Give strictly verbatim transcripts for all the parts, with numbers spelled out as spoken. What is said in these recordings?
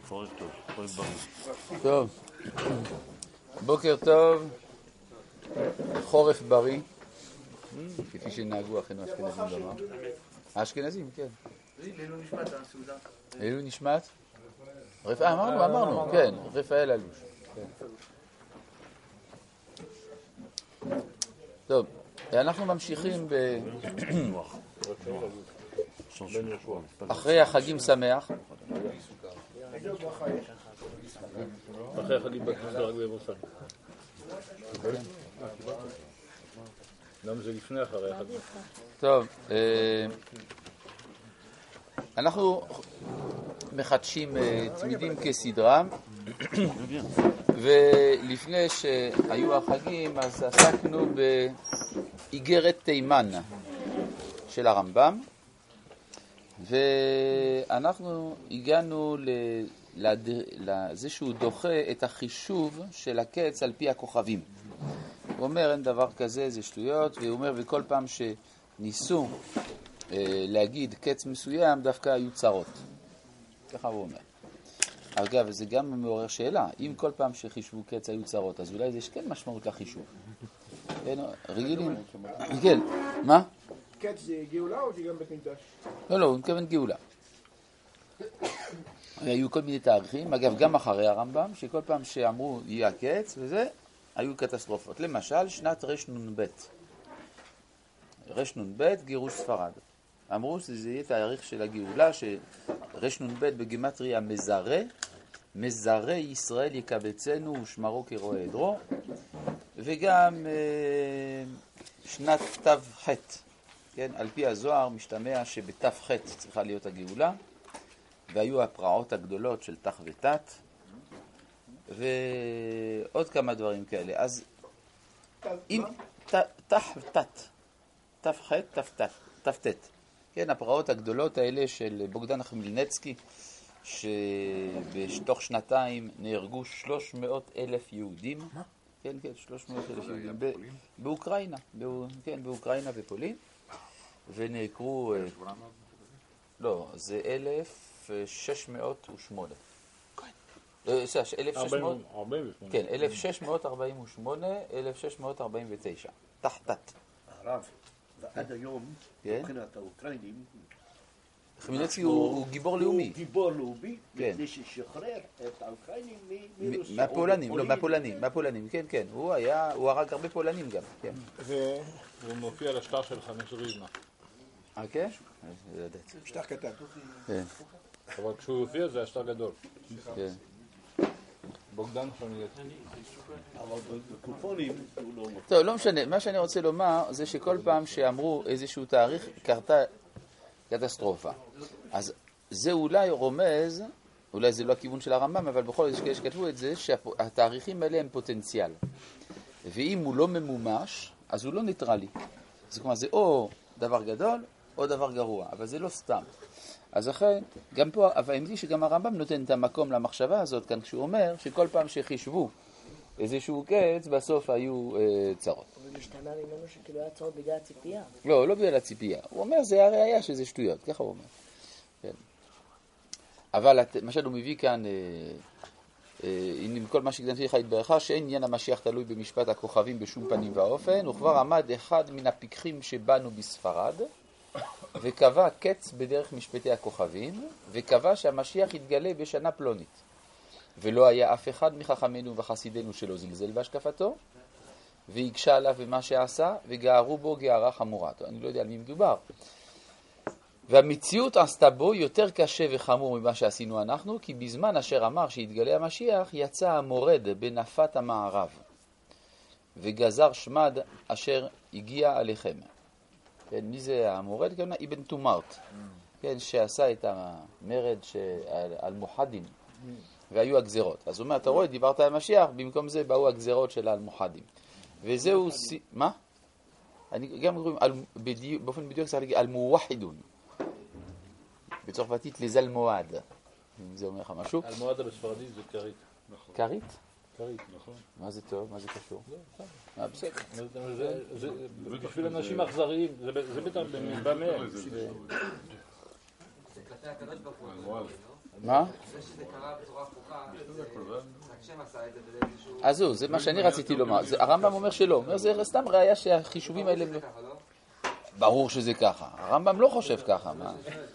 חורף טוב, חורף בריא. טוב, בוקר טוב, חורף בריא, כפי שנהגו אחינו אשכנזים לומר. האשכנזים, כן. לעילוי נשמת הסעודה. לעילוי נשמת? רפאל, אמרנו, אמרנו, כן, רפאל אלוש. טוב, אנחנו ממשיכים ב... אחרי החגים שמח. אחרי החגים בכניסה רק בירושלים. למה זה לפני אחרי החגים? טוב, אנחנו מחדשים תמידים כסדרה, ולפני שהיו החגים אז עסקנו באיגרת תימן של הרמב"ם, ואנחנו הגענו לזה שהוא דוחה את החישוב של הקץ על פי הכוכבים. הוא אומר אין דבר כזה, זה שטויות, והוא אומר וכל פעם שניסו אה, להגיד קץ מסוים דווקא היו צרות. ככה הוא אומר. אגב, זה גם מעורר שאלה, אם כל פעם שחישבו קץ היו צרות, אז אולי יש כן משמעות לחישוב. רגילים? כן, מה? קץ זה גאולה או זה גם בית מקדש? לא, לא, הוא מתכוון גאולה. היו כל מיני תאריכים, אגב גם אחרי הרמב"ם, שכל פעם שאמרו יהיה הקץ וזה, היו קטסטרופות. למשל, שנת רשנ"ב. רשנ"ב, גירוש ספרד. אמרו שזה יהיה תאריך של הגאולה, שרשנ"ב בגימטריה מזרה, מזרה ישראל יקבצנו ושמרו כרועה עדרו, וגם אה, שנת ת"ח. כן, על פי הזוהר משתמע שבת"ח צריכה להיות הגאולה, והיו הפרעות הגדולות של ת"ח ות"ת, ועוד כמה דברים כאלה. אז אם ת"ח ות"ת, ת"ח, ת"ט, כן, הפרעות הגדולות האלה של בוגדן חמלניצקי, שבתוך שנתיים נהרגו שלוש מאות אלף יהודים, כן, כן, שלוש מאות אלף יהודים באוקראינה, כן, באוקראינה ופולין, ונעקרו, לא, זה אלף שש מאות ושמונה. אלף שש מאות כן, אלף שש מאות ארבעים ושמונה, אלף שש מאות ארבעים ותשע. תחתת. הרב, ועד היום, מבחינת האוקראינים, חמלניצקי הוא גיבור לאומי. הוא גיבור לאומי, מפני ששחרר את האוקראינים מרוסיה. מהפולנים, לא, מהפולנים, מהפולנים, כן, כן. הוא היה, הוא הרג הרבה פולנים גם, כן. והוא מופיע על השטר של חמש ריזמה. אה, כן? שטר קטן. כן. אבל כשהוא הופיע זה השטר גדול. כן. בוגדן חמלניצקי. אבל בקופונים הוא לא מופיע. טוב, לא משנה. מה שאני רוצה לומר זה שכל פעם שאמרו איזשהו תאריך קרתה קטסטרופה. אז זה אולי רומז, אולי זה לא הכיוון של הרמב"ם, אבל בכל זאת יש כאלה שכתבו את זה, שהתאריכים האלה הם פוטנציאל. ואם הוא לא ממומש, אז הוא לא ניטרלי. זאת אומרת, זה או דבר גדול או דבר גרוע, אבל זה לא סתם. אז לכן, גם פה, אבל האמת היא שגם הרמב"ם נותן את המקום למחשבה הזאת, כאן כשהוא אומר שכל פעם שחישבו איזשהו קץ, בסוף היו אה, צרות. אבל משתמע ממנו שכאילו היה צרות בגלל הציפייה. לא, לא בגלל הציפייה. הוא אומר, זה הרי היה שזה שטויות, ככה הוא אומר. כן. אבל מה שאני מביא כאן, אה, אה, עם כל מה שקדמתי לך התברכה, שאין עניין המשיח תלוי במשפט הכוכבים בשום פנים ואופן, הוא כבר עמד אחד מן הפיקחים שבאנו בספרד, וקבע קץ בדרך משפטי הכוכבים, וקבע שהמשיח יתגלה בשנה פלונית. ולא היה אף אחד מחכמינו וחסידינו שלא זלזל בהשקפתו, והקשה עליו במה שעשה, וגערו בו גערה חמורה. אני לא יודע על מי מדובר. והמציאות עשתה בו יותר קשה וחמור ממה שעשינו אנחנו, כי בזמן אשר אמר שיתגלה המשיח, יצא המורד בנפת המערב, וגזר שמד אשר הגיע עליכם. כן, מי זה המורד? כמובן, אבן תומרט, כן, שעשה את המרד על, על מוחדים, והיו הגזרות. אז הוא אומר, אתה רואה, דיברת על משיח, במקום זה באו הגזרות של על-מוחדים. וזהו, ס... מה? אני גם קוראים, בדיוק, באופן בדיוק צריך להגיד, על-מווחדון. בצרפתית, לזל מועד. אם זה אומר לך משהו. על-מועד בספרדית זה קרית. קרית? קרית, נכון. מה זה טוב? מה זה קשור? לא, בסדר. זה בשביל אנשים אכזריים, זה בטח במהם. זה כלפי הקדוש ברוך הוא. מה? זה שזה קרה בצורה הפוכה, השם עשה את זה באיזשהו... אז זהו, זה מה שאני רציתי לומר. הרמב"ם אומר שלא. אומר, זה סתם ראיה שהחישובים האלה... ברור שזה ככה. הרמב"ם לא חושב ככה, מה?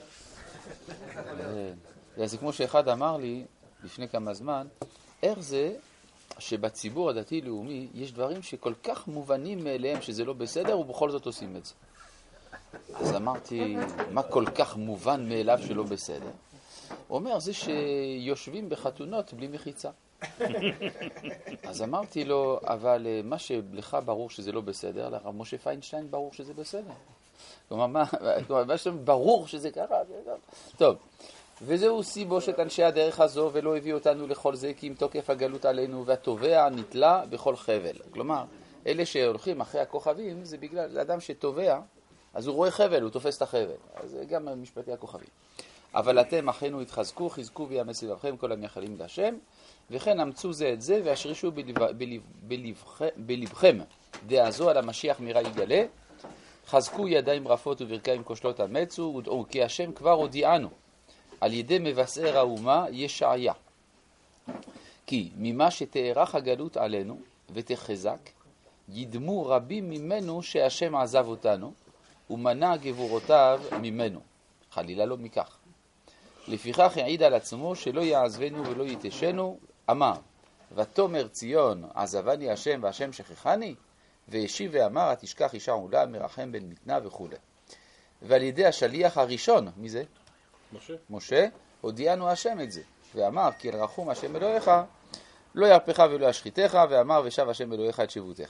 זה כמו שאחד אמר לי לפני כמה זמן, איך זה שבציבור הדתי-לאומי יש דברים שכל כך מובנים מאליהם שזה לא בסדר ובכל זאת עושים את זה. אז אמרתי, מה כל כך מובן מאליו שלא בסדר? הוא אומר, זה שיושבים בחתונות בלי מחיצה. אז אמרתי לו, אבל מה שלך ברור שזה לא בסדר, לרב משה פיינשטיין ברור שזה בסדר. כלומר, מה, מה שברור שזה ככה? טוב, וזהו סיבושת אנשי הדרך הזו, ולא הביא אותנו לכל זה, כי אם תוקף הגלות עלינו, והתובע נתלה בכל חבל. כלומר, אלה שהולכים אחרי הכוכבים, זה בגלל אדם שתובע, אז הוא רואה חבל, הוא תופס את החבל. אז זה גם משפטי הכוכבים. אבל אתם אחינו התחזקו, חזקו ויאמץ לבבכם כל המייחלים להשם, וכן אמצו זה את זה, והשרישו בלב, בלב, בלבכם, בלבכם דעה זו על המשיח מירה יגלה, חזקו ידיים רפות וברכיים כושלות אמצו, ודעו כי השם כבר הודיענו, על ידי מבשר האומה ישעיה. כי ממה שתארך הגלות עלינו ותחזק, ידמו רבים ממנו שהשם עזב אותנו, ומנע גבורותיו ממנו. חלילה לא מכך. לפיכך העיד על עצמו שלא יעזבנו ולא יתשנו, אמר, ותאמר ציון עזבני השם והשם שכחני, והשיב ואמר, התשכח אישה עולה מרחם בן מתנה וכו'. ועל ידי השליח הראשון, מי זה? משה. משה, הודיענו השם את זה, ואמר, כי אל רחום השם אלוהיך, לא ירפך ולא ישחיתך, ואמר, ושב השם אלוהיך את שבותך.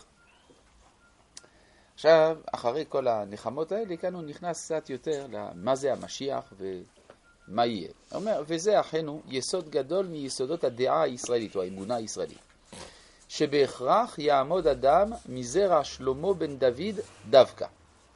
עכשיו, אחרי כל הנחמות האלה, כאן הוא נכנס קצת יותר למה זה המשיח ומה יהיה. הוא אומר, וזה אכנו יסוד גדול מיסודות הדעה הישראלית, או האמונה הישראלית, שבהכרח יעמוד אדם מזרע שלמה בן דוד דווקא.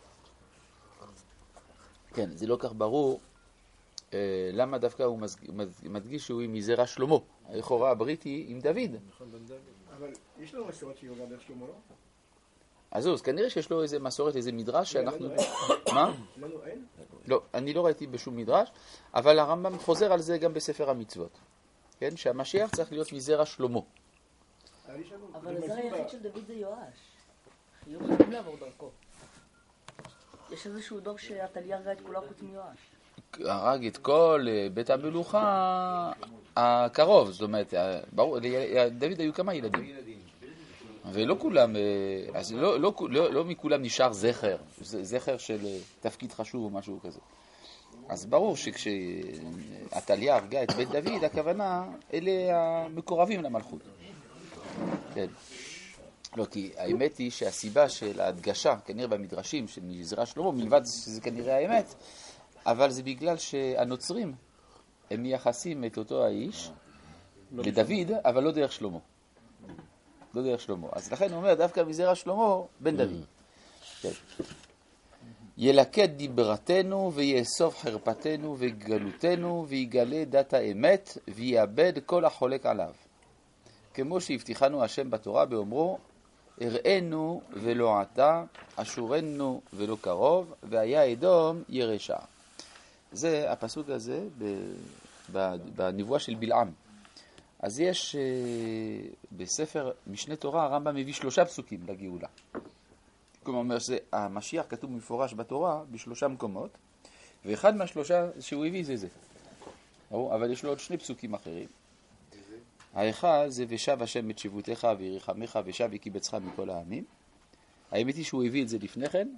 כן, זה לא כך ברור אה, למה דווקא הוא מדגיש שהוא מזרע שלמה. לכאורה הבריטי עם דוד. אבל יש לנו מסורת שהיא גם דרך שלמה, לא? אז זהו, אז כנראה שיש לו איזה מסורת, איזה מדרש שאנחנו... מה? לנו אין? לא, אני לא ראיתי בשום מדרש, אבל הרמב"ם חוזר על זה גם בספר המצוות. כן? שהמשיח צריך להיות מזרע שלמה. אבל הזרע היחיד של דוד זה יואש. יהיו חייבים לעבור דרכו. יש איזשהו דור שהטליה הרגה את כולה חוץ מיואש. הרג את כל בית המלוכה הקרוב, זאת אומרת, ברור, לדוד היו כמה ילדים. ולא כולם, אז לא, לא, לא, לא מכולם נשאר זכר, זכר של תפקיד חשוב או משהו כזה. אז ברור שכשהטליה הרגה את בית דוד, הכוונה, אלה המקורבים למלכות. כן. לא, כי האמת היא שהסיבה של ההדגשה, כנראה במדרשים של מזרע שלמה, מלבד שזה כנראה האמת, אבל זה בגלל שהנוצרים, הם מייחסים את אותו האיש לדוד, אבל לא דרך שלמה. לא דרך שלמה. אז לכן הוא אומר, דווקא מזרע שלמה, בן דוד. כן. ילקט דיברתנו ויאסוף חרפתנו וגלותנו ויגלה דת האמת ויאבד כל החולק עליו. כמו שהבטיחנו השם בתורה באומרו, הראינו ולא עתה, אשורנו ולא קרוב, והיה אדום ירשע. זה הפסוק הזה בנבואה של בלעם. אז יש בספר משנה תורה, הרמב"ם מביא שלושה פסוקים לגאולה. כלומר, המשיח כתוב מפורש בתורה בשלושה מקומות, ואחד מהשלושה שהוא הביא זה זה. אבל יש לו עוד שני פסוקים אחרים. האחד זה ושב השם את שבותך וירחמך ושב וקיבצך מכל העמים. האמת היא שהוא הביא את זה לפני כן.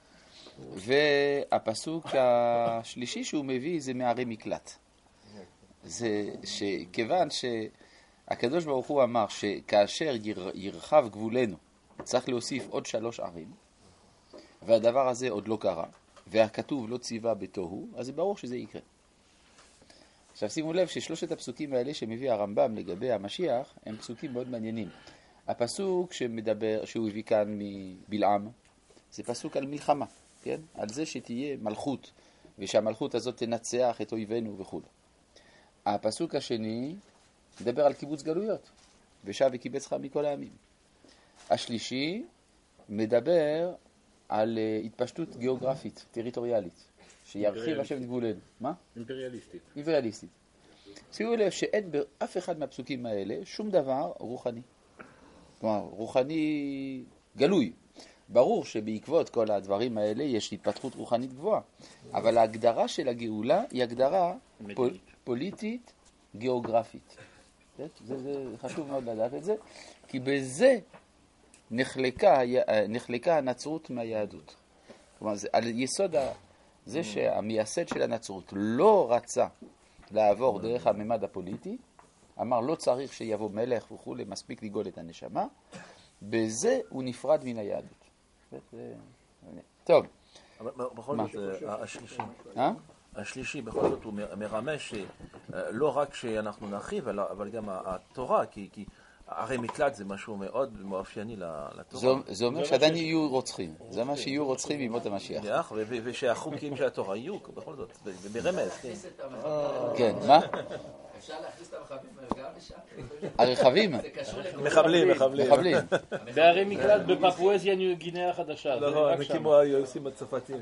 והפסוק השלישי שהוא מביא זה מערי מקלט. זה שכיוון שהקדוש ברוך הוא אמר שכאשר ירחב גבולנו צריך להוסיף עוד שלוש ערים, והדבר הזה עוד לא קרה, והכתוב לא ציווה בתוהו, אז זה ברור שזה יקרה. עכשיו שימו לב ששלושת הפסוקים האלה שמביא הרמב"ם לגבי המשיח הם פסוקים מאוד מעניינים. הפסוק שמדבר, שהוא הביא כאן מבלעם, זה פסוק על מלחמה, כן? על זה שתהיה מלכות, ושהמלכות הזאת תנצח את אויבינו וכו'. הפסוק השני מדבר על קיבוץ גלויות, ושב וקיבצך מכל העמים. השלישי מדבר על התפשטות גיאוגרפית, טריטוריאלית, שירחיב השם את גבולנו. מה? אימפריאליסטית. אימפריאליסטית. שימו לב שאין באף אחד מהפסוקים האלה שום דבר רוחני. כלומר, רוחני גלוי. ברור שבעקבות כל הדברים האלה יש התפתחות רוחנית גבוהה, אבל ההגדרה של הגאולה היא הגדרה פול, פוליטית, גיאוגרפית. זה, זה חשוב מאוד לדעת את זה, כי בזה נחלקה, נחלקה הנצרות מהיהדות. כלומר, זה, על יסוד ה, זה שהמייסד של הנצרות לא רצה לעבור דרך הממד הפוליטי, אמר לא צריך שיבוא מלך וכו', מספיק לגאול את הנשמה, בזה הוא נפרד מן היהדות. טוב. אבל בכל זאת, השלישי, אה? השלישי בכל זאת הוא מרמז שלא רק שאנחנו נרחיב, אבל גם התורה, כי הרי מקלט זה משהו מאוד מאופייני לתורה. זה אומר שעדיין יהיו רוצחים, זה מה שיהיו רוצחים בימות המשיח. ושהחוקים של התורה יהיו בכל זאת, ברמז. כן, מה? אפשר להכניס את הרכבים גם לשם? הרכבים? מחבלים, מחבלים. בערי מקלט בפפואזיה ניו גינאה החדשה. לא, זה כמו היוסים הצרפתיים.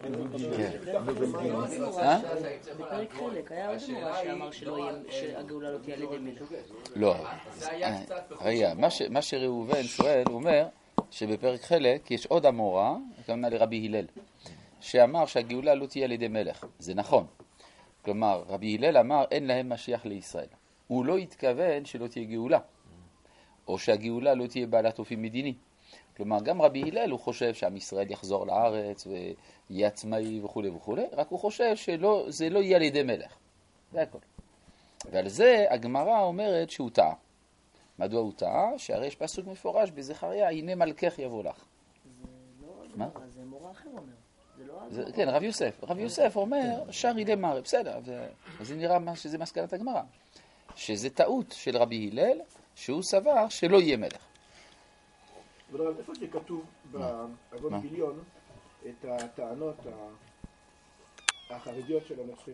בפרק חלק, היה עוד אמרה שאמר שהגאולה לא תהיה על ידי מלך. לא, רגע, מה שראובן שואל, הוא אומר שבפרק חלק יש עוד אמורה, כמובן לרבי הלל, שאמר שהגאולה לא תהיה על ידי מלך. זה נכון. כלומר, רבי הלל אמר, אין להם משיח לישראל. הוא לא התכוון שלא תהיה גאולה, או שהגאולה לא תהיה בעלת אופי מדיני. כלומר, גם רבי הלל הוא חושב שעם ישראל יחזור לארץ ויהיה עצמאי וכו' וכו', רק הוא חושב שזה לא יהיה על ידי מלך. זה הכל. ועל זה הגמרא אומרת שהוא טעה. מדוע הוא טעה? שהרי יש פסוק מפורש בזכריה, הנה מלכך יבוא לך. זה לא הגמרא, זה מורה אחר אומר. זה, כן, רב יוסף. רב יוסף אומר, שרי למרי, בסדר, זה נראה שזה מסקנת הגמרא. שזה טעות של רבי הלל, שהוא סבר שלא יהיה מלך. אבל איפה זה כתוב באבות גיליון את הטענות החרדיות של הנוצרים?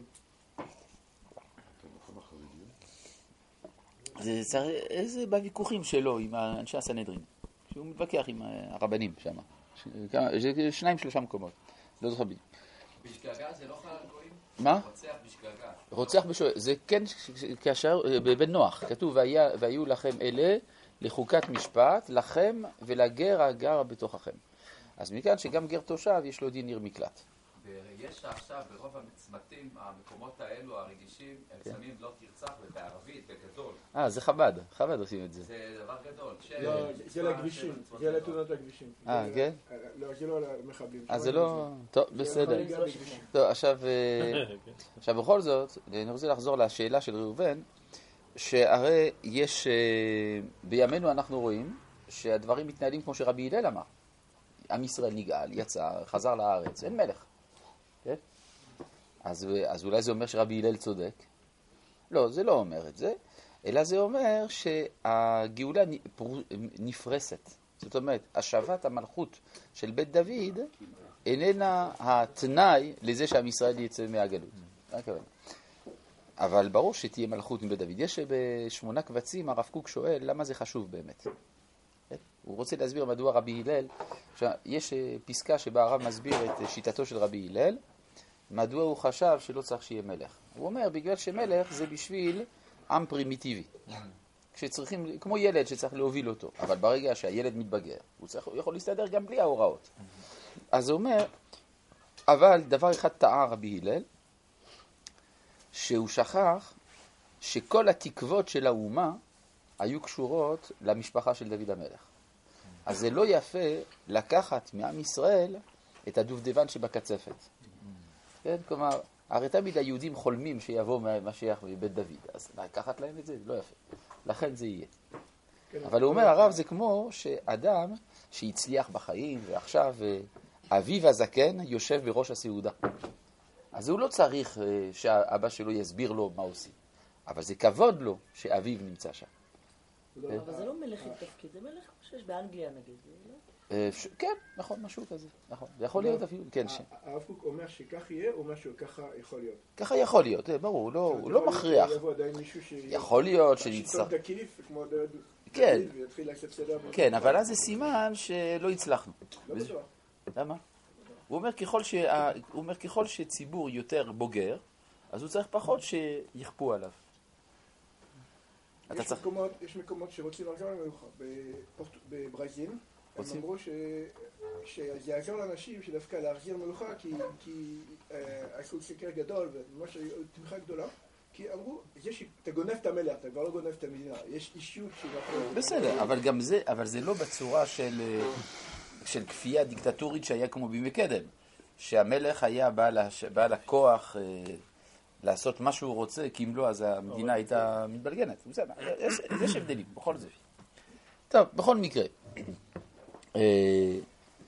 זה, זה בוויכוחים שלו עם אנשי הסנהדרין, שהוא מתווכח עם הרבנים שם. שניים שלושה מקומות. לא זוכר בדיוק. בשגגה זה לא חל על גויים? מה? רוצח בשגגה. רוצח בשגגה. זה כן כאשר, בבן נוח, כתוב, והיו לכם אלה לחוקת משפט, לכם ולגר הגר בתוככם. אז מכאן שגם גר תושב יש לו דין עיר מקלט. ויש עכשיו ברוב הצמתים, המקומות האלו הרגישים, הם שמים לא תרצח ובערבית, בגדול. אה, זה חב"ד, חב"ד עושים את זה. זה דבר גדול. זה לכבישים, זה לתאונות הכבישים. אה, כן? לא, זה לא למחבלים. אה, זה לא... טוב, בסדר. טוב, עכשיו, עכשיו בכל זאת, אני רוצה לחזור לשאלה של ראובן, שהרי יש, בימינו אנחנו רואים שהדברים מתנהלים כמו שרבי הלל אמר. עם ישראל נגאל, יצא, חזר לארץ, אין מלך. כן? אז, אז אולי זה אומר שרבי הלל צודק? לא, זה לא אומר את זה, אלא זה אומר שהגאולה נפרסת. זאת אומרת, השבת המלכות של בית דוד איננה התנאי לזה שעם ישראל יצא מהגלות. אבל ברור שתהיה מלכות מבית דוד. יש בשמונה קבצים, הרב קוק שואל, למה זה חשוב באמת? הוא רוצה להסביר מדוע רבי הלל, יש פסקה שבה הרב מסביר את שיטתו של רבי הלל, מדוע הוא חשב שלא צריך שיהיה מלך. הוא אומר, בגלל שמלך זה בשביל עם פרימיטיבי. כשצריכים, כמו ילד שצריך להוביל אותו, אבל ברגע שהילד מתבגר, הוא, צריך, הוא יכול להסתדר גם בלי ההוראות. אז הוא אומר, אבל דבר אחד טעה רבי הלל, שהוא שכח שכל התקוות של האומה היו קשורות למשפחה של דוד המלך. אז זה לא יפה לקחת מעם ישראל את הדובדבן שבקצפת. כן? כלומר, הרי תמיד היהודים חולמים שיבוא משיח מבית דוד, אז לקחת להם את זה, לא יפה. לכן זה יהיה. אבל הוא אומר, הרב, זה כמו שאדם שהצליח בחיים, ועכשיו אביו הזקן יושב בראש הסעודה. אז הוא לא צריך שהאבא שלו יסביר לו מה עושים. אבל זה כבוד לו שאביו נמצא שם. אבל זה לא מלך עם תפקיד, זה מלך כמו שיש באנגליה נגיד, לא? כן, נכון, משהו כזה, נכון. זה יכול להיות אפילו, כן. הרב קוק אומר שכך יהיה, או משהו ככה יכול להיות? ככה יכול להיות, ברור, הוא לא מכריח. יבוא עדיין מישהו ש... יכול להיות שנצטרך... שלטון תקיף, כמו דוד, כן, ויתחיל לעשות סדר. כן, אבל אז זה סימן שלא הצלחנו. לא בטוח. למה? הוא אומר ככל ש... הוא אומר ככל שציבור יותר בוגר, אז הוא צריך פחות שיכפו עליו. אתה יש צריך... מקומות, יש מקומות שרוצים לחזור למלוכה. בפורט- בברזיל, הם רוצים? אמרו ש... שזה יעזור לאנשים שדווקא להחזיר מלוכה, כי, כי אה, עשו סקר גדול וממש היו תמיכה גדולה, כי אמרו, זה שאתה גונב את המלך, אתה כבר לא גונב את המדינה, יש אישיות שיכול... בסדר, אבל גם זה, אבל זה לא בצורה של, אה, של כפייה דיקטטורית שהיה כמו בימי קדם, שהמלך היה בעל, הש- בעל הכוח אה, לעשות מה שהוא רוצה, כי אם לא, אז המדינה הייתה מתבלגנת. בסדר, יש, יש הבדלים, בכל זאת. טוב, בכל מקרה. אה,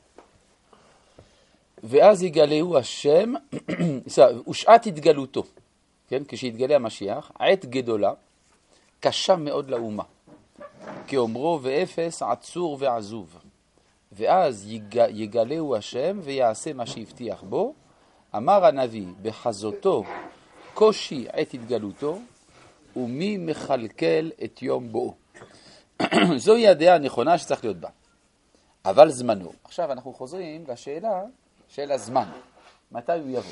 ואז יגלהו השם, ושעת התגלותו, כן? כשהתגלה המשיח, עת גדולה, קשה מאוד לאומה, כאומרו ואפס עצור ועזוב. ואז יג, יגלהו השם ויעשה מה שהבטיח בו, אמר הנביא בחזותו קושי עת התגלותו, ומי מכלכל את יום בואו. זוהי הדעה הנכונה שצריך להיות בה. אבל זמנו. עכשיו אנחנו חוזרים לשאלה של הזמן. מתי הוא יבוא?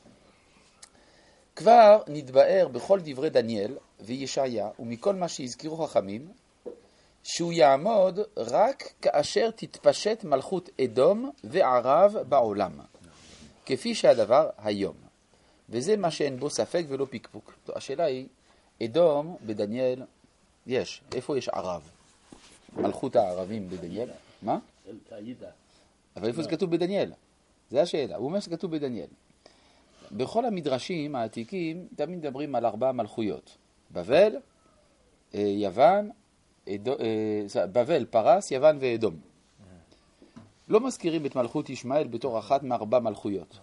כבר נתבאר בכל דברי דניאל וישעיה ומכל מה שהזכירו חכמים, שהוא יעמוד רק כאשר תתפשט מלכות אדום וערב בעולם, כפי שהדבר היום. וזה מה שאין בו ספק ולא פקפוק. השאלה היא, אדום בדניאל יש. איפה יש ערב? מלכות הערבים בדניאל? מה? אבל איפה זה כתוב בדניאל? זה השאלה. הוא אומר שכתוב בדניאל. בכל המדרשים העתיקים תמיד מדברים על ארבע מלכויות. בבל, יוון, אדו, בבל, פרס, יוון ואדום. לא מזכירים את מלכות ישמעאל בתור אחת מארבע מלכויות.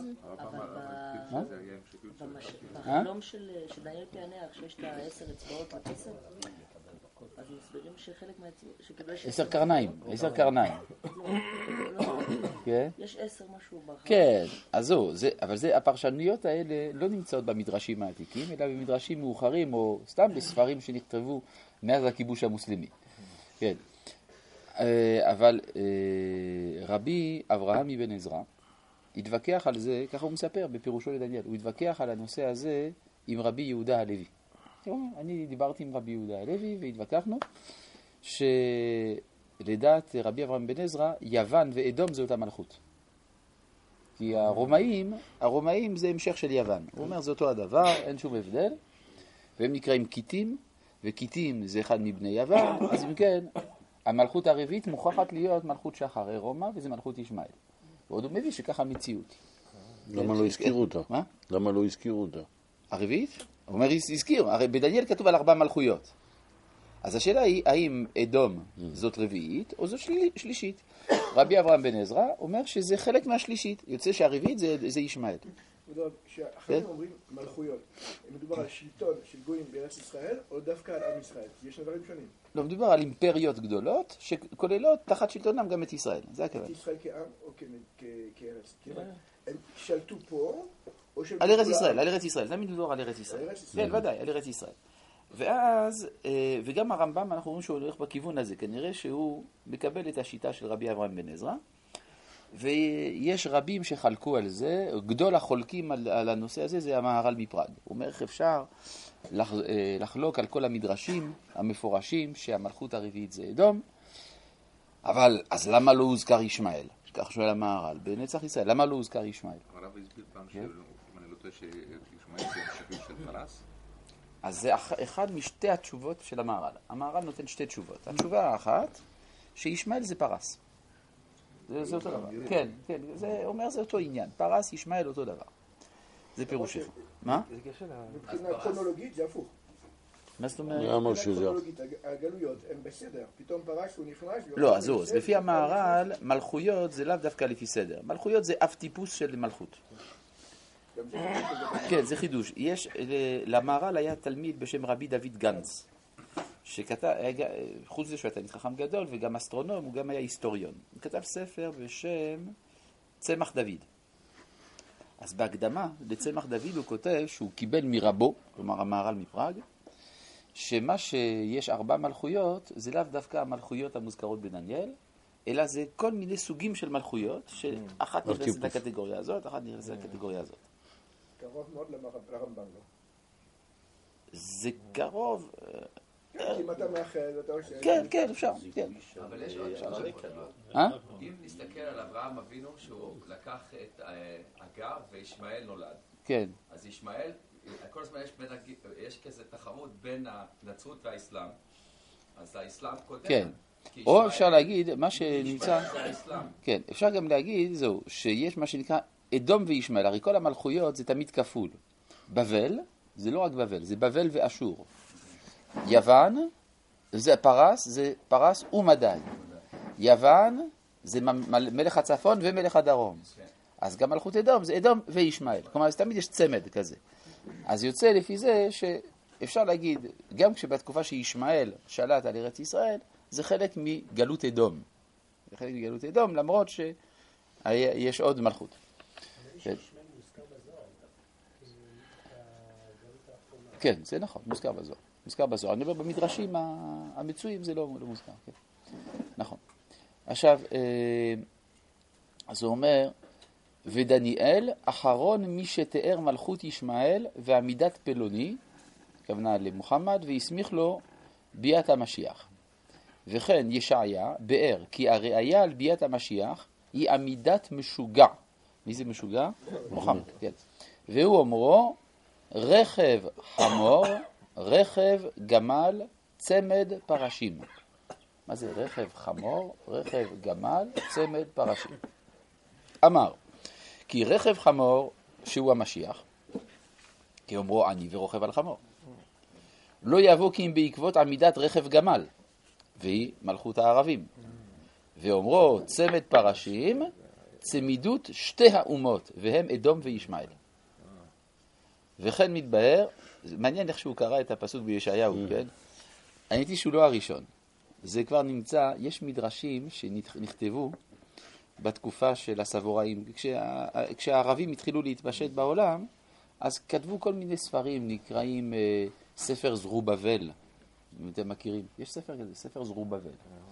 בחלום של דניאל פענח שיש את העשר אצבעות לכסף, אז מסבירים שחלק מהאצבעות... עשר קרניים, עשר קרניים. יש עשר משהו בחלום. כן, אז זהו, אבל הפרשנויות האלה לא נמצאות במדרשים העתיקים, אלא במדרשים מאוחרים, או סתם בספרים שנכתבו מאז הכיבוש המוסלמי. כן. אבל רבי אברהם אבן עזרא התווכח על זה, ככה הוא מספר בפירושו לדניאל, הוא התווכח על הנושא הזה עם רבי יהודה הלוי. אני דיברתי עם רבי יהודה הלוי והתווכחנו שלדעת רבי אברהם בן עזרא, יוון ואדום זה אותה מלכות. כי הרומאים, הרומאים זה המשך של יוון. הוא אומר זה אותו הדבר, אין שום הבדל, והם נקראים קיטים, וקיטים זה אחד מבני יוון, אז אם כן, המלכות הרביעית מוכרחת להיות מלכות שחר רומא, וזה מלכות ישמעאל. ועוד הוא מביא שככה המציאות. למה לא הזכירו אותה? מה? למה לא הזכירו אותה? הרביעית? הוא אומר, הזכיר, הרי בדניאל כתוב על ארבע מלכויות. אז השאלה היא, האם אדום זאת רביעית או זאת של... שלישית? רבי אברהם בן עזרא אומר שזה חלק מהשלישית. יוצא שהרביעית זה, זה ישמעאל. כשאחרים אומרים מלכויות, מדובר על שלטון של גויים בארץ ישראל או דווקא על עם ישראל? יש דברים שונים. לא, מדובר על אימפריות גדולות שכוללות תחת שלטונם גם את ישראל. זה הכוונה. את ישראל כעם או כארץ? הם שלטו פה או שלטו על ארץ ישראל, על ארץ ישראל. תמיד מדובר על ארץ ישראל. כן, ודאי, על ארץ ישראל. ואז, וגם הרמב"ם, אנחנו רואים שהוא הולך בכיוון הזה. כנראה שהוא מקבל את השיטה של רבי אברהם בן עזרא, ויש רבים שחלקו על זה. גדול החולקים על, על הנושא הזה זה המהר"ל מפראג. הוא אומר איך אפשר לח, לחלוק על כל המדרשים המפורשים שהמלכות הרביעית זה אדום, אבל אז למה לא הוזכר ישמעאל? כך שואל המהר"ל, בנצח ישראל, למה לא הוזכר ישמעאל? הרב הסביר פעם שאם אני לא טועה שישמעאל זה המשכים של פרס? אז זה אחד משתי התשובות של המהר"ל. המהר"ל נותן שתי תשובות. התשובה האחת, שישמעאל זה פרס. זה, זה אותו דבר. כן, כן, זה אומר זה אותו עניין. פרס, ישמעאל אותו דבר. זה פירושך. מה? מבחינה קרונולוגית זה הפוך. מה זאת אומרת? למה שזה? הגלויות הם בסדר, פתאום פרס הוא נכנס... לא, אז זהו, לפי המהר"ל, מלכויות זה לאו דווקא לפי סדר. מלכויות זה אף טיפוס של מלכות. כן, זה חידוש. יש, למהר"ל היה תלמיד בשם רבי דוד גנץ, שכתב, חוץ לזה שהוא היה תלמיד חכם גדול וגם אסטרונום, הוא גם היה היסטוריון. הוא כתב ספר בשם צמח דוד. אז בהקדמה לצמח דוד הוא כותב שהוא קיבל מרבו, כלומר המהר"ל מפראג, שמה שיש ארבע מלכויות זה לאו דווקא המלכויות המוזכרות בדניאל, אלא זה כל מיני סוגים של מלכויות, שאחת נכנסת לקטגוריה הזאת, אחת נכנסת לקטגוריה הזאת. קרוב מאוד לרמב"ם, לא? זה קרוב, כי אם אתה מאחד, אתה עושה... כן, כן, אפשר, כן. אבל יש עוד שאלה. אה? אם נסתכל על אברהם אבינו, שהוא לקח את אגר וישמעאל נולד. כן. אז ישמעאל, כל הזמן יש, בין, יש כזה תחרות בין הנצרות והאסלאם. אז האסלאם קודם. כן. כי או ישמעאל- אפשר להגיד, מה שנמצא... ישמעאל זה האסלאם. כן, אפשר גם להגיד, זהו, שיש מה שנקרא אדום וישמעאל. הרי כל המלכויות זה תמיד כפול. בבל, זה לא רק בבל, זה בבל ואשור. יוון, זה פרס, זה פרס ומדי. יוון, זה מ- מ- מלך הצפון ומלך הדרום. אז גם מלכות אדום, זה אדום וישמעאל. כלומר, אז תמיד יש צמד כזה. אז יוצא לפי זה שאפשר להגיד, גם כשבתקופה שישמעאל שלט על ארץ ישראל, זה חלק מגלות אדום. זה חלק מגלות אדום, למרות שיש עוד מלכות. כן. כן, זה נכון, מוזכר בזוהר. מוזכר בזוהר. אני אומר, במדרשים המצויים זה לא, לא מוזכר. כן. נכון. עכשיו, אז הוא אומר, ודניאל, אחרון מי שתיאר מלכות ישמעאל ועמידת פלוני, כוונה למוחמד, והסמיך לו ביאת המשיח. וכן ישעיה באר, כי הראיה על ביאת המשיח היא עמידת משוגע. מי זה משוגע? מוחמד, כן. והוא אומרו, רכב חמור, רכב גמל, צמד פרשים. מה זה רכב חמור, רכב גמל, צמד פרשים? אמר, כי רכב חמור שהוא המשיח, כי אומרו אני ורוכב על חמור. לא יבוא כי אם בעקבות עמידת רכב גמל, והיא מלכות הערבים. ואומרו צמד פרשים, צמידות שתי האומות, והם אדום וישמעאל. וכן מתבהר, מעניין איך שהוא קרא את הפסוק בישעיהו, כן? האמת היא שהוא לא הראשון. זה כבר נמצא, יש מדרשים שנכתבו בתקופה של הסבוראים. כשה, כשהערבים התחילו להתפשט בעולם, אז כתבו כל מיני ספרים, נקראים אה, ספר זרובבל. אם אתם מכירים, יש ספר כזה, ספר זרובבל.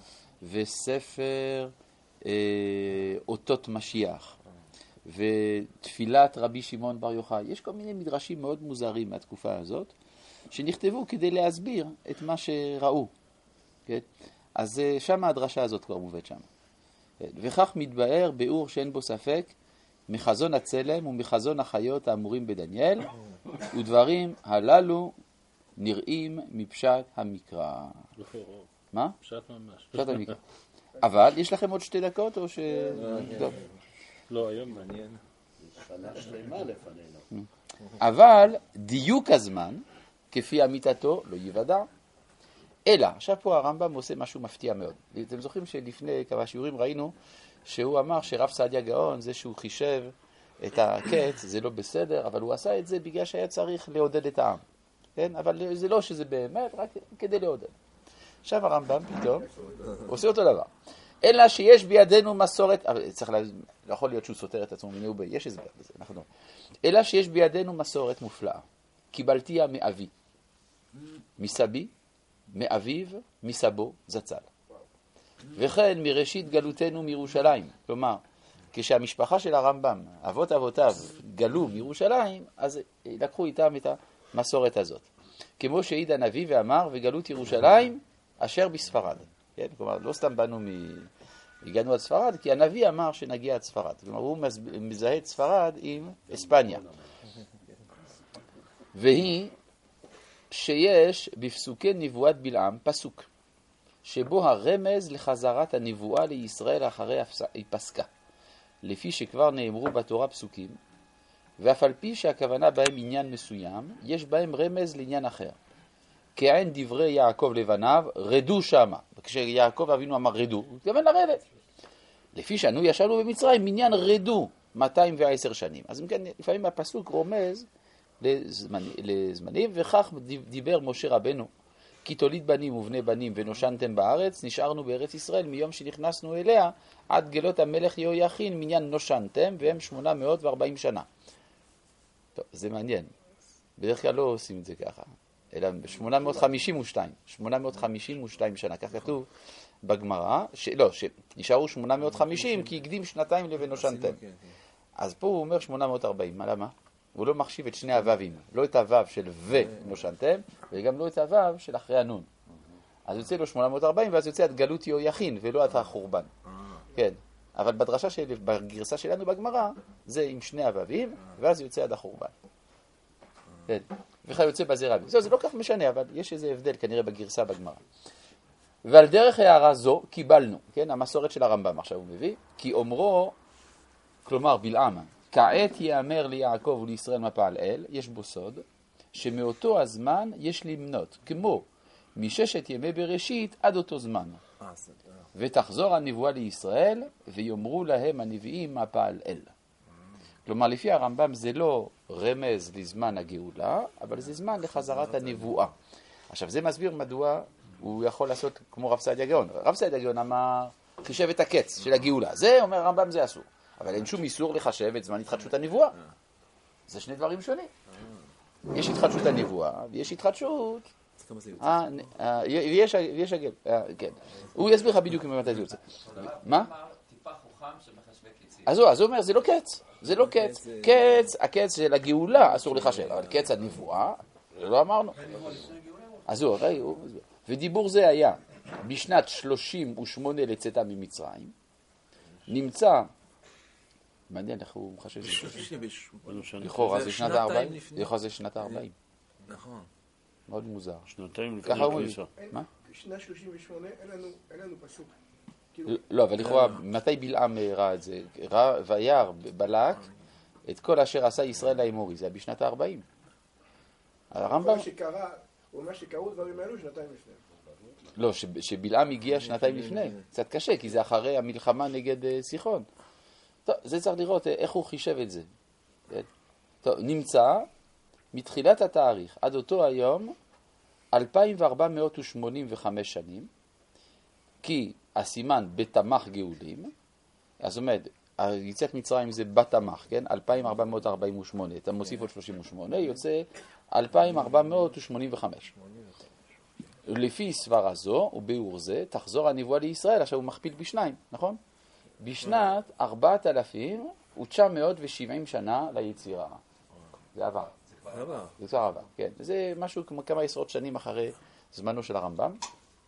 וספר אה, אותות משיח. ותפילת רבי שמעון בר יוחאי. יש כל מיני מדרשים מאוד מוזרים מהתקופה הזאת, שנכתבו כדי להסביר את מה שראו. כן? אז שם הדרשה הזאת כבר מובאת שם. וכך מתבאר ביאור שאין בו ספק מחזון הצלם ומחזון החיות האמורים בדניאל, ודברים הללו נראים מפשט המקרא. מה? פשט ממש. פשט המקרא. אבל יש לכם עוד שתי דקות או ש... טוב. לא, היום מעניין. שנה שלמה לפנינו. אבל דיוק הזמן, כפי אמיתתו, לא יוודע. אלא, עכשיו פה הרמב"ם עושה משהו מפתיע מאוד. אתם זוכרים שלפני כמה שיעורים ראינו שהוא אמר שרב סעדיה גאון, זה שהוא חישב את הקץ, זה לא בסדר, אבל הוא עשה את זה בגלל שהיה צריך לעודד את העם. כן? אבל זה לא שזה באמת, רק כדי לעודד. עכשיו הרמב"ם פתאום עושה אותו דבר. אלא שיש בידינו מסורת, אבל צריך לה... לא יכול להיות שהוא סותר את עצמו מיני ובי, יש הסבר בזה, אנחנו... אלא שיש בידינו מסורת מופלאה. קיבלתיה מאבי, מסבי, מאביו, מסבו, זצ"ל. וכן מראשית גלותנו מירושלים. כלומר, כשהמשפחה של הרמב"ם, אבות אבותיו, גלו מירושלים, אז לקחו איתם את המסורת הזאת. כמו שהעיד הנביא ואמר, וגלות ירושלים אשר בספרד. כן? כלומר, לא סתם באנו מ... הגענו עד ספרד, כי הנביא אמר שנגיע עד ספרד. כלומר, הוא מזהה את ספרד עם אספניה. והיא שיש בפסוקי נבואת בלעם פסוק, שבו הרמז לחזרת הנבואה לישראל אחרי הפסקה, לפי שכבר נאמרו בתורה פסוקים, ואף על פי שהכוונה בהם עניין מסוים, יש בהם רמז לעניין אחר. כעין דברי יעקב לבניו, רדו שמה. כשיעקב אבינו אמר רדו, הוא התכוון לרדת. לפי שאנו ישבנו במצרים, עניין רדו מאתיים ועשר שנים. אז אם כן, לפעמים הפסוק רומז לזמנים, לזמנים, וכך דיבר משה רבנו, כי תוליד בנים ובני בנים ונושנתם בארץ, נשארנו בארץ ישראל מיום שנכנסנו אליה, עד גלות המלך יהויכין, מניין נושנתם, והם שמונה מאות וארבעים שנה. טוב, זה מעניין. בדרך כלל לא עושים את זה ככה. אלא ב-שמונה מאות חמישים ושתיים, שמונה מאות חמישים ושתיים שנה, כך כתוב בגמרא, ש... לא, שנשארו שמונה מאות וחמישים כי הקדים שנתיים לבנושנתם. אז פה הוא אומר שמונה מאות וארבעים, מה למה? הוא לא מחשיב את שני הו"בים, לא את הו"ב של ונושנתם, וגם לא את הו"ב של אחרי הנון. אז יוצא לו שמונה מאות וארבעים, ואז יוצא עד גלות יהויכין, ולא עד החורבן. כן. אבל בדרשה של, בגרסה שלנו בגמרא, זה עם שני אבבים, ואז יוצא עד החורבן. כן. וכך יוצא בזה רבי. זה, זה לא כך משנה, אבל יש איזה הבדל כנראה בגרסה בגמרא. ועל דרך הערה זו קיבלנו, כן, המסורת של הרמב"ם עכשיו הוא מביא, כי אומרו, כלומר בלעם, כעת יאמר ליעקב ולישראל מה פעל אל, יש בו סוד, שמאותו הזמן יש למנות, כמו מששת ימי בראשית עד אותו זמן. ותחזור הנבואה לישראל, ויאמרו להם הנביאים מה פעל אל. כלומר, לפי הרמב"ם זה לא רמז לזמן הגאולה, אבל זה זמן לחזרת הנבואה. עכשיו, זה מסביר מדוע הוא יכול לעשות כמו רב סעדיה גאון. רב סעדיה גאון אמר, חישב את הקץ של הגאולה. זה, אומר הרמב"ם, זה אסור. אבל אין שום איסור לחשב את זמן התחדשות הנבואה. זה שני דברים שונים. יש התחדשות הנבואה, ויש התחדשות... ויש הגל, כן. הוא יסביר לך בדיוק מתי זה יוצא. מה? טיפה חוכם שמחשבי קצים. אז הוא אומר, זה לא קץ. זה לא קץ. קץ, הקץ של הגאולה אסור לחשב, אבל קץ הנבואה, זה לא אמרנו. אז הוא, ודיבור זה היה בשנת שלושים ושמונה לצאתה ממצרים, נמצא, מעניין איך הוא מחשב את זה. לכאורה זה שנת ה-ארבעים. לכאורה זה שנת ה-ארבעים. נכון. מאוד מוזר. שנתיים לפני הכניסה. מה? בשנת שלושים ושמונה אין לנו פסוק. לא, אבל לכאורה, מתי בלעם ראה את זה? וירא בלק את כל אשר עשה ישראל לאמורי. זה היה בשנת ה-ארבעים. הרמב"ם... הוא אומר שקראו דברים האלו שנתיים לפני. לא, שבלעם הגיע שנתיים לפני. קצת קשה, כי זה אחרי המלחמה נגד סיחון. טוב, זה צריך לראות איך הוא חישב את זה. טוב, נמצא מתחילת התאריך עד אותו היום אלפיים וארבע מאות ושמונים וחמש שנים, כי הסימן בתמח גאולים, אז עומד, יציאת מצרים זה בתמח, כן? אלפיים ארבע מאות ארבעים ושמונה, אתה מוסיף עוד שלושים ושמונה, יוצא אלפיים ארבע מאות ושמונים וחמש. לפי סברה זו וביאור זה, תחזור הנבואה לישראל, עכשיו הוא מכפיל בשניים, נכון? בשנת ארבעת אלפים ותשע מאות ושבעים שנה ליצירה. זה עבר. זה כבר עבר, כן. זה משהו כמו כמה עשרות שנים אחרי זמנו של הרמב"ם.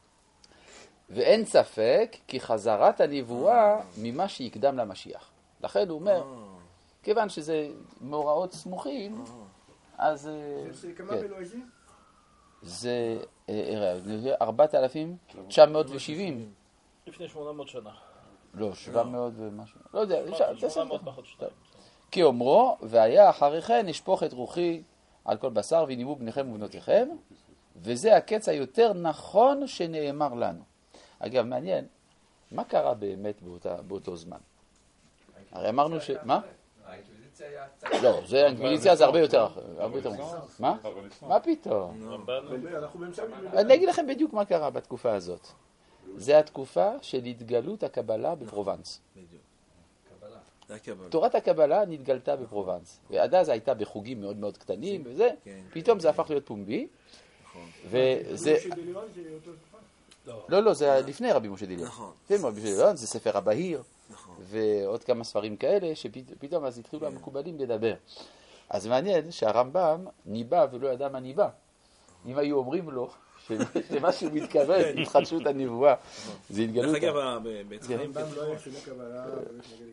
ואין ספק כי חזרת הנבואה ממה שיקדם למשיח. לכן הוא אומר, כיוון שזה מאורעות סמוכים, אז... זה כמה בלועזי? זה ארבעת אלפים תשע מאות ושבעים. לפני שמונה מאות שנה. לא, שבע מאות ומשהו. לא יודע, שמונה מאות פחות שתיים. כי אומרו, והיה אחרי כן אשפוך את רוחי על כל בשר ונימו בניכם ובנותיכם, וזה הקץ היותר נכון שנאמר לנו. אגב, מעניין, מה קרה באמת באותה, באותו זמן? הרי אמרנו ש... מה? האינקוויזיציה היה קצת... לא, זה האינקוויזיציה זה הרבה יותר... הרבה יותר... מה? מה פתאום? אני אגיד לכם בדיוק מה קרה בתקופה הזאת. זה התקופה של התגלות הקבלה בפרובנס. תורת הקבלה נתגלתה בפרובנס, ועד אז הייתה בחוגים מאוד מאוד קטנים וזה, פתאום זה הפך להיות פומבי, וזה... לא, לא, זה לפני רבי משה דיליון. זה ספר הבהיר, ועוד כמה ספרים כאלה, שפתאום אז התחילו המקובלים לדבר. אז מעניין שהרמב"ם ניבא ולא ידע מה ניבא. אם היו אומרים לו שמה שהוא מתכוון, התחדשות הנבואה, זה התגלות. דרך אגב, בעצם... הרמב"ם לא היה שונה קבלה ונגד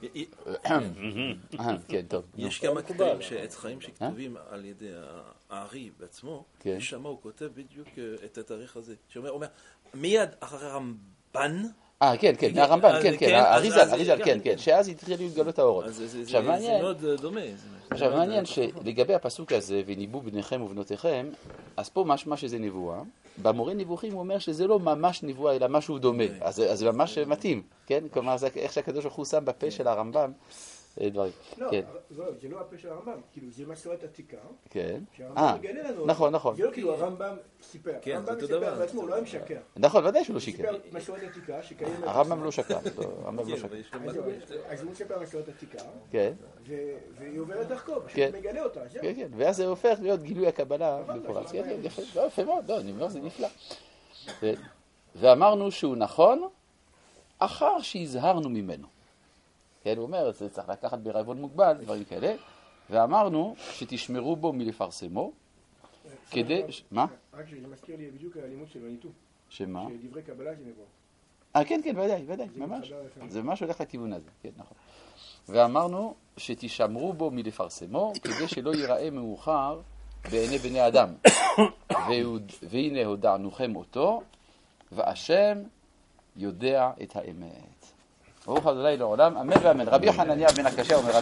קבלה. כן, טוב. יש כמה קטעים שעץ חיים שכתובים על ידי הארי בעצמו, ושם הוא כותב בדיוק את התאריך הזה. שאומר, מיד אחרי רמב"ן, אה, כן, כן, הרמב"ן, כן, כן, אריזל, אריזל, כן, כן, שאז התחילו להתגלות האורות. זה מאוד דומה. עכשיו, מעניין שלגבי הפסוק הזה, וניבאו בניכם ובנותיכם, אז פה משמע שזה נבואה. במורה נבוכים הוא אומר שזה לא ממש נבואה, אלא משהו דומה. אז זה ממש מתאים, כן? כלומר, איך שהקדוש ברוך הוא שם בפה של הרמב"ם דברים. לא, זה לא הפה של הרמב"ם, כאילו זה מסורת עתיקה. כן. שהרמב"ם מגלה לנו. נכון, נכון. זה לא כאילו הרמב"ם סיפר. הרמב"ם סיפר בעצמו, הוא לא היה משקר. נכון, ודאי שהוא לא שיקר. הוא סיפר מסורת עתיקה שקיימת. הרמב"ם לא שקר. הרמב"ם לא שקר. אז הוא סיפר מסורת עתיקה. כן. והיא עוברת דרכו, פשוט מגלה אותה. כן, כן. ואז זה הופך להיות גילוי הקבלה בפורץ. כן, כן, יפה. לא, יפה מאוד. לא, אני אומר, זה נפלא. ואמרנו שהוא נכון, אחר שהזהרנו ממנו. כן, הוא אומר, זה צריך לקחת בערבון מוגבל, דברים כאלה, ואמרנו שתשמרו בו מלפרסמו, כדי... מה? רק שזה מזכיר לי בדיוק הלימוד של וניתו. שמה? שדברי קבלה זה נבואה. אה, כן, כן, ודאי, ודאי, ממש. זה ממש הולך לכיוון הזה, כן, נכון. ואמרנו שתשמרו בו מלפרסמו, כדי שלא ייראה מאוחר בעיני בני אדם. והנה הודענוכם אותו, והשם יודע את האמת. ברוך ה' לעולם, אמן ואמן. רבי חנניה בן הקשיא אומר